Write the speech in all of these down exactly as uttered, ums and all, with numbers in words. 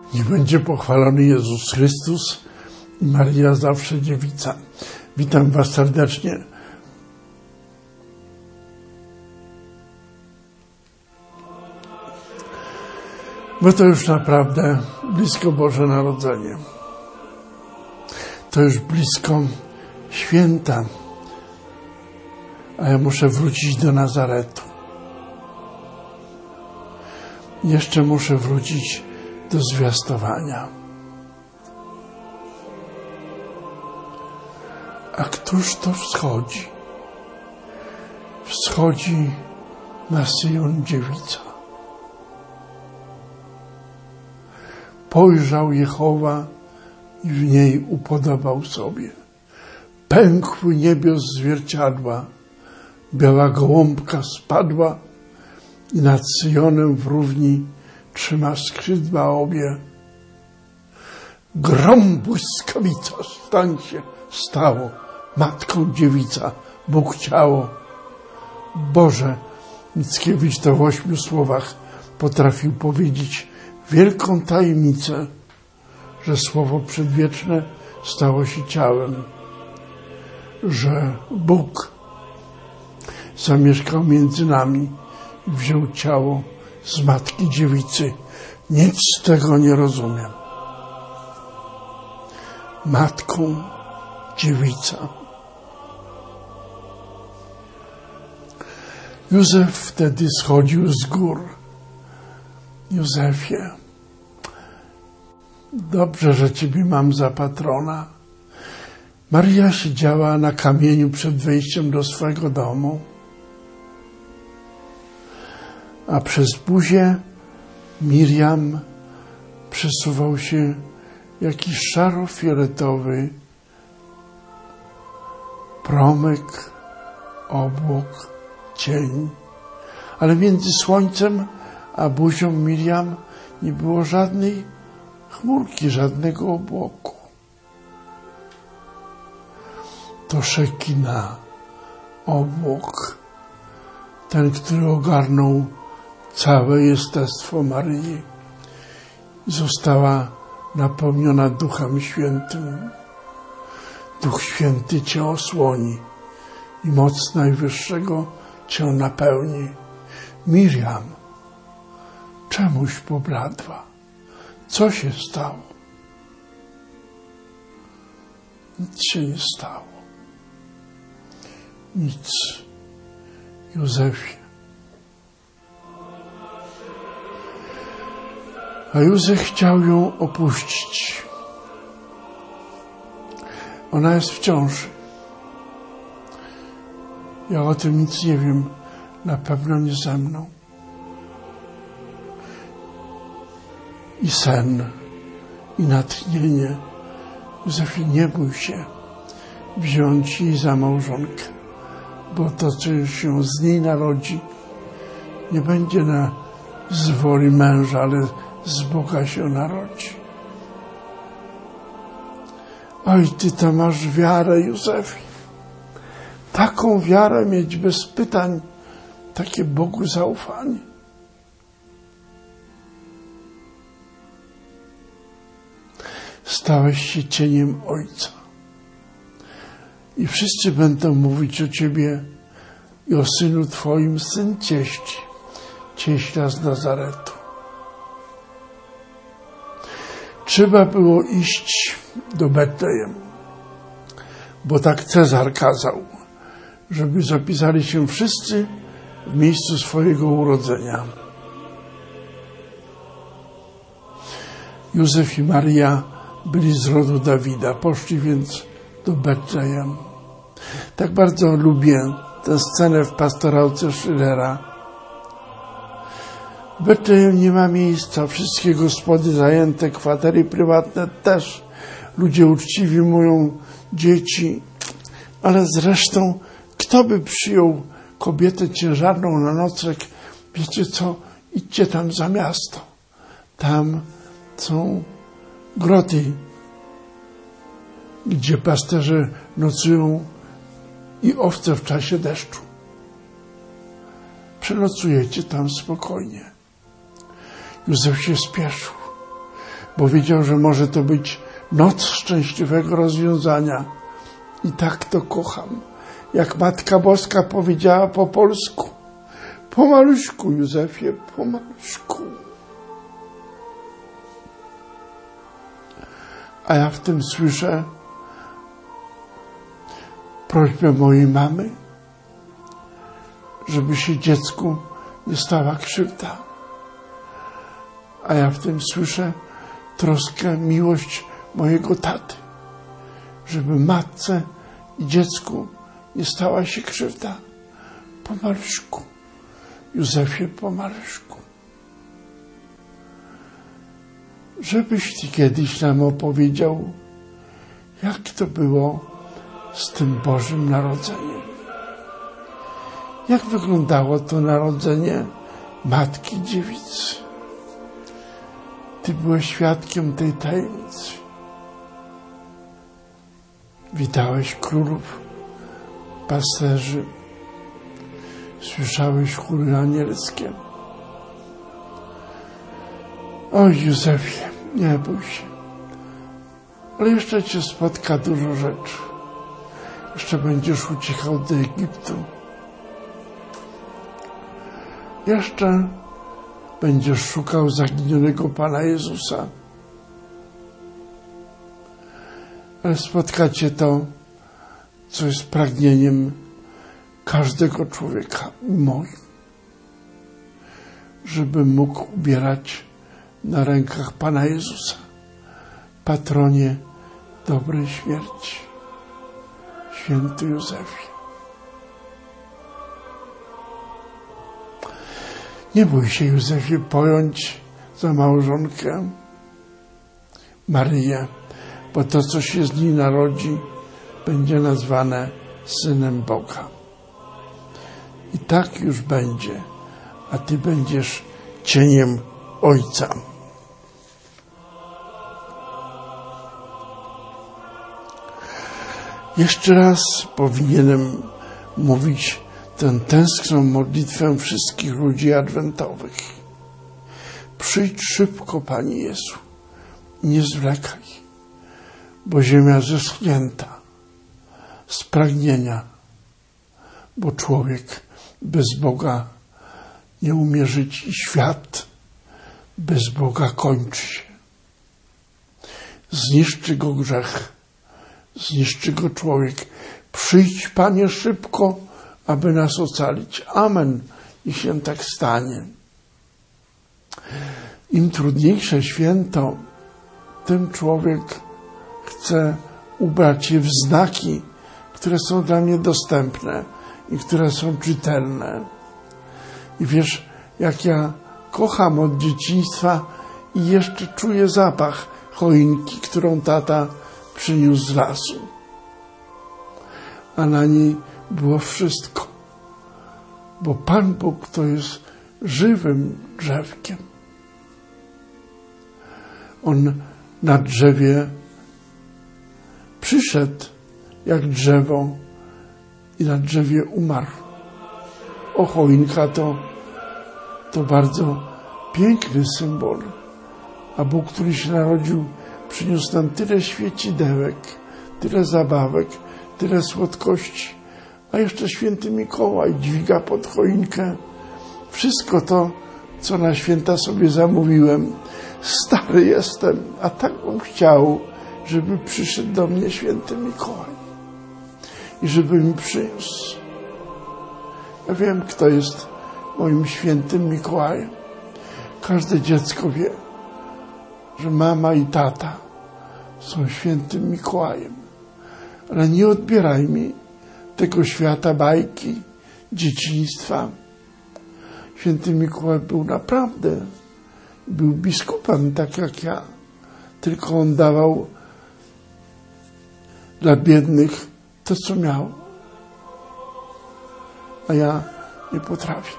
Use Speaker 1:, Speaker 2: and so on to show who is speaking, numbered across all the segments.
Speaker 1: Niech będzie pochwalony Jezus Chrystus i Maria zawsze dziewica. Witam Was serdecznie. Bo to już naprawdę blisko Boże Narodzenie. To już blisko święta. A ja muszę wrócić do Nazaretu. Jeszcze muszę wrócić do zwiastowania. A któż to wschodzi? Wschodzi na Syjon dziewica. Pojrzał Jehowa i w niej upodobał sobie. Pękły niebios zwierciadła, biała gołąbka spadła i nad Syjonem w równi trzyma skrzydła obie. Grom błyskawica stań się stało, matką dziewica Bóg ciało. Boże, Mickiewicz to w ośmiu słowach potrafił powiedzieć wielką tajemnicę, że Słowo Przedwieczne stało się ciałem, że Bóg zamieszkał między nami i wziął ciało z matki dziewicy. Nic z tego nie rozumiem. Matką dziewica. Józef wtedy schodził z gór. Józefie, dobrze, że Ciebie mam za patrona. Maria siedziała na kamieniu przed wejściem do swego domu, a przez buzię Miriam przesuwał się jakiś szaro-fioletowy promyk, obłok, cień, ale między słońcem a buzią Miriam nie było żadnej chmurki, żadnego obłoku. To Szekina, obłok, ten, który ogarnął całe jestestwo Maryi i została napełniona Duchem Świętym. Duch Święty Cię osłoni i moc Najwyższego Cię napełni. Miriam, czemuś pobladła? Co się stało? Nic się nie stało. Nic. Józefie. A Józef chciał ją opuścić. Ona jest w ciąży. Ja o tym nic nie wiem. Na pewno nie ze mną. I sen, i natchnienie. Józefie, nie bój się wziąć jej za małżonkę, bo to, co się z niej narodzi, nie będzie na z woli męża, ale z Boga się narodzi. Oj, Ty to masz wiarę, Józefie. Taką wiarę mieć bez pytań, takie Bogu zaufanie. Stałeś się cieniem Ojca. I wszyscy będą mówić o Ciebie i o Synu Twoim, syn cieści, cieśla z Nazaretu. Trzeba było iść do Betlejem, bo tak Cezar kazał, żeby zapisali się wszyscy w miejscu swojego urodzenia. Józef i Maria byli z rodu Dawida, poszli więc do Betlejem. Tak bardzo lubię tę scenę w pastorałce Schillera. W Betlejem nie ma miejsca, wszystkie gospody zajęte, kwatery prywatne też. Ludzie uczciwi mówią, dzieci, ale zresztą kto by przyjął kobietę ciężarną na nocleg? Wiecie co? Idźcie tam za miasto. Tam są groty, gdzie pasterze nocują i owce w czasie deszczu. Przenocujecie tam spokojnie. Józef się spieszył. bo wiedział, że może to być noc szczęśliwego rozwiązania. I tak to kocham. Jak Matka Boska powiedziała po polsku: pomaluszku, Józefie, pomaluszku. A ja w tym słyszę prośbę mojej mamy, żeby się dziecku nie stała krzywda. A ja w tym słyszę troskę, miłość mojego taty, żeby matce i dziecku nie stała się krzywda. Pomaluszku, Józefie, pomaluszku. Żebyś Ty kiedyś nam opowiedział, jak to było z tym Bożym Narodzeniem. Jak wyglądało to narodzenie Matki Dziewicy. Ty byłeś świadkiem tej tajemnicy. Witałeś królów, pasterzy, słyszałeś chóry anielskie. Oj, Józefie, nie bój się. Ale jeszcze Cię spotka dużo rzeczy. Jeszcze będziesz uciekał do Egiptu. Jeszcze będziesz szukał zaginionego Pana Jezusa. Ale spotka Cię to, co jest pragnieniem każdego człowieka i moim. Żeby mógł ubierać na rękach Pana Jezusa, patronie dobrej śmierci, święty Józefie. Nie bój się, Józefie, pojąć za małżonkę Maryję, bo to, co się z niej narodzi, będzie nazwane Synem Boga. I tak już będzie, a Ty będziesz cieniem Ojca. Jeszcze raz powinienem mówić tę tęskną modlitwę wszystkich ludzi adwentowych. Przyjdź szybko, Panie Jezu, nie zwlekaj, bo ziemia zeschnięta z pragnienia, bo człowiek bez Boga nie umie żyć i świat bez Boga kończy się. Zniszczy go grzech, zniszczy go człowiek. Przyjdź, Panie, szybko, aby nas ocalić. Amen. I się tak stanie. Im trudniejsze święto, tym człowiek chce ubrać je w znaki, które są dla mnie dostępne i które są czytelne. I wiesz, jak ja kocham od dzieciństwa i jeszcze czuję zapach choinki, którą tata przyniósł z lasu. A na niej było wszystko. Bo Pan Bóg to jest żywym drzewkiem. On na drzewie przyszedł jak drzewo i na drzewie umarł. O, choinka to, to bardzo piękny symbol. A Bóg, który się narodził, przyniósł nam tyle świecidełek, tyle zabawek, tyle słodkości. A jeszcze święty Mikołaj dźwiga pod choinkę wszystko to, co na święta sobie zamówiłem. Stary jestem, a tak bym chciał, żeby przyszedł do mnie święty Mikołaj i żeby mi przyniósł. Ja wiem, kto jest moim świętym Mikołajem. Każde dziecko wie, że mama i tata są świętym Mikołajem. Ale nie odbieraj mi tego świata bajki, dzieciństwa. Święty Mikołaj był naprawdę, był biskupem, tak jak ja. Tylko on dawał dla biednych to, co miał. A ja nie potrafię.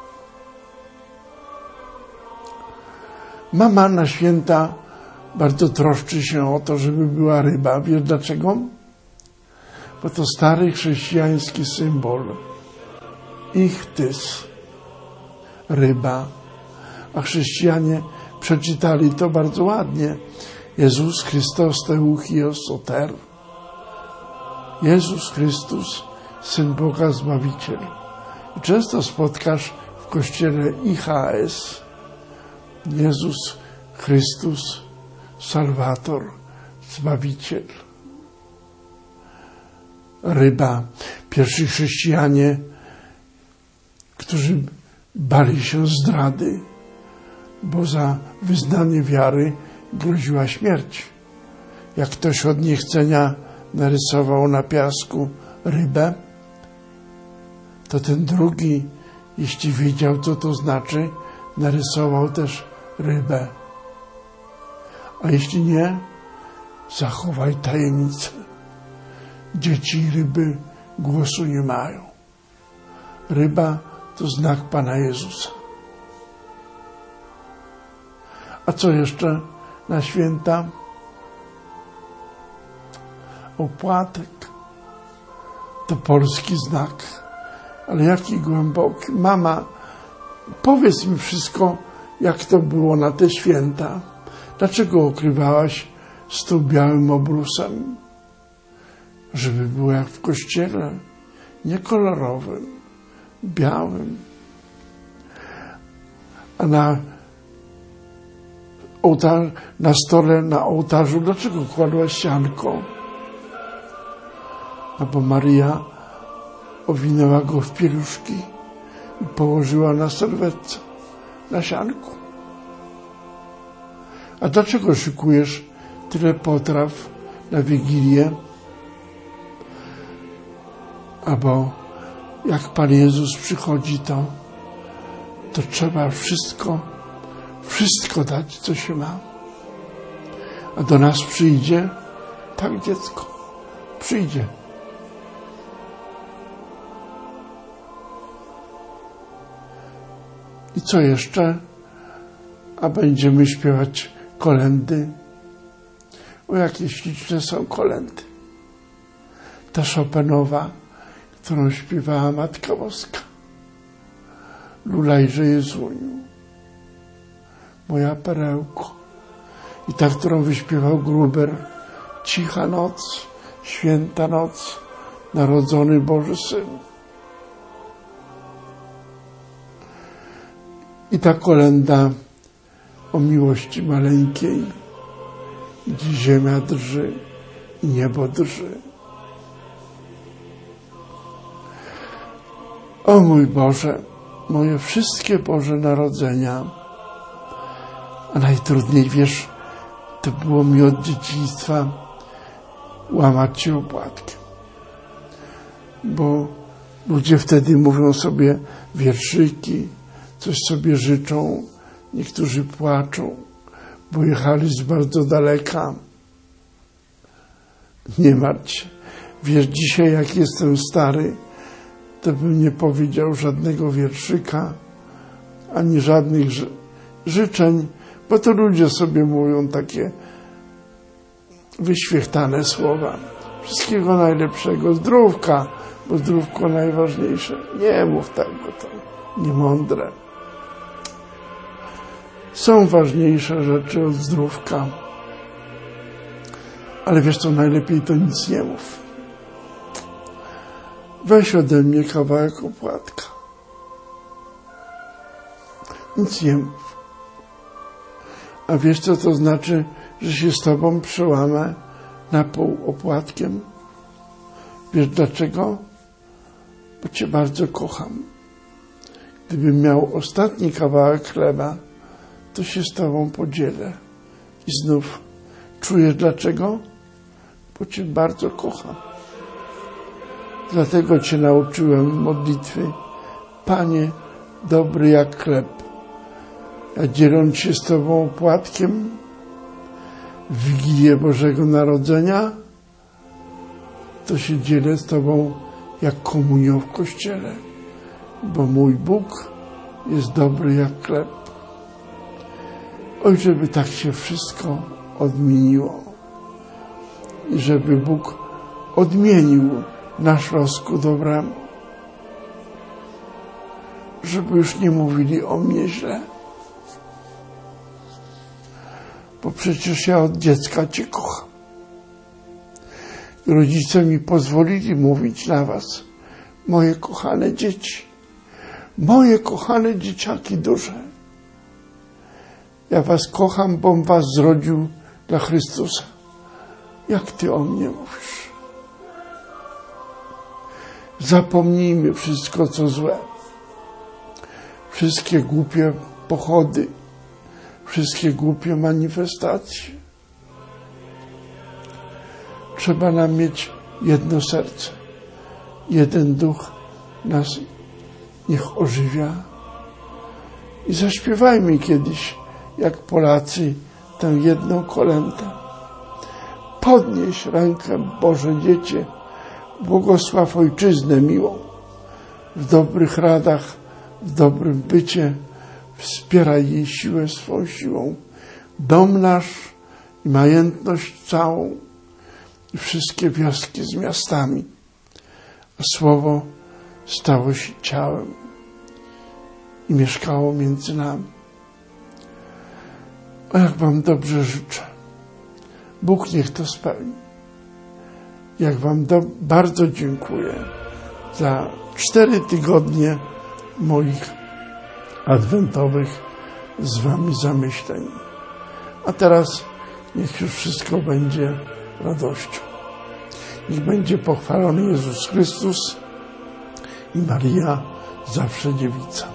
Speaker 1: Mama na święta bardzo troszczy się o to, żeby była ryba. Wiesz dlaczego? Bo to stary chrześcijański symbol. Ichtys, ryba. A chrześcijanie przeczytali to bardzo ładnie. Jezus Chrystus Teuchios Soter. Jezus Chrystus, Syn Boga Zbawiciel. I często spotkasz w kościele I H S Jezus Chrystus Salwator, Zbawiciel. Ryba. Pierwsi chrześcijanie, którzy bali się zdrady, bo za wyznanie wiary groziła śmierć. Jak ktoś od niechcenia narysował na piasku rybę, to ten drugi, jeśli wiedział, co to znaczy, narysował też rybę. A jeśli nie, zachowaj tajemnicę. Dzieci i ryby głosu nie mają. Ryba to znak Pana Jezusa. A co jeszcze na święta? Opłatek. To polski znak. Ale jaki głęboki. Mama, powiedz mi wszystko, jak to było na te święta. Dlaczego okrywałaś stół białym obrusem? Żeby było jak w kościele, nie kolorowym, białym. A na ołtarz, na stole, na ołtarzu, dlaczego kładłaś sianko? No bo Maria owinęła go w pieluszki i położyła na serwetce, na sianku. A dlaczego szykujesz tyle potraw na Wigilię? Albo jak Pan Jezus przychodzi, to, to trzeba wszystko, wszystko dać, co się ma. A do nas przyjdzie, tak dziecko, przyjdzie. I co jeszcze? A będziemy śpiewać kolędy. O, jakie śliczne są kolędy. Ta Chopinowa, którą śpiewała Matka Boska. Lulajże Jezuniu, moja perełko. I ta, którą wyśpiewał Gruber, Cicha noc, święta noc, narodzony Boży Syn. I ta kolęda o miłości maleńkiej, gdzie ziemia drży i niebo drży. O mój Boże, moje wszystkie Boże Narodzenia, a najtrudniej, wiesz, to było mi od dzieciństwa łamać się opłatkiem. Bo ludzie wtedy mówią sobie wierszyki, coś sobie życzą, niektórzy płaczą, bo jechali z bardzo daleka. Nie martw się. Wiesz, dzisiaj jak jestem stary, to bym nie powiedział żadnego wierszyka, ani żadnych ży- życzeń, bo to ludzie sobie mówią takie wyświechtane słowa. Wszystkiego najlepszego, zdrówka, bo zdrówko najważniejsze. Nie mów tak, bo to niemądre. Są ważniejsze rzeczy od zdrówka. Ale wiesz co, najlepiej to nic nie mów. Weź ode mnie kawałek opłatka. Nic nie mów. A wiesz co to znaczy, że się z tobą przełamę na pół opłatkiem? Wiesz dlaczego? Bo cię bardzo kocham. Gdybym miał ostatni kawałek chleba, to się z tobą podzielę. I znów czujesz dlaczego? Bo cię bardzo kocham. Dlatego cię nauczyłem modlitwy. Panie, dobry jak chleb. A dzieląc się z tobą opłatkiem w Wigilię Bożego Narodzenia, to się dzielę z tobą jak komunią w kościele. Bo mój Bóg jest dobry jak chleb. Oj, żeby tak się wszystko odmieniło. I żeby Bóg odmienił nasz los ku dobremu. Żeby już nie mówili o mnie źle. bo przecież ja od dziecka Cię kocham. I rodzice mi pozwolili mówić na Was, moje kochane dzieci, moje kochane dzieciaki duże. Ja Was kocham, bom Was zrodził dla Chrystusa. Jak Ty o mnie mówisz? Zapomnijmy wszystko, co złe. Wszystkie głupie pochody, wszystkie głupie manifestacje. Trzeba nam mieć jedno serce, jeden duch nas niech ożywia. I zaśpiewajmy kiedyś, jak Polacy, tę jedną kolędę. Podnieś rękę, Boże Dziecię, błogosław Ojczyznę miłą. W dobrych radach, w dobrym bycie, wspieraj jej siłę swą siłą. Dom nasz i majętność całą i wszystkie wioski z miastami. A Słowo stało się ciałem i mieszkało między nami. O, jak Wam dobrze życzę. Bóg niech to spełni. Jak Wam do, bardzo dziękuję za cztery tygodnie moich adwentowych z Wami zamyśleń. A teraz niech już wszystko będzie radością. Niech będzie pochwalony Jezus Chrystus i Maria zawsze dziewica.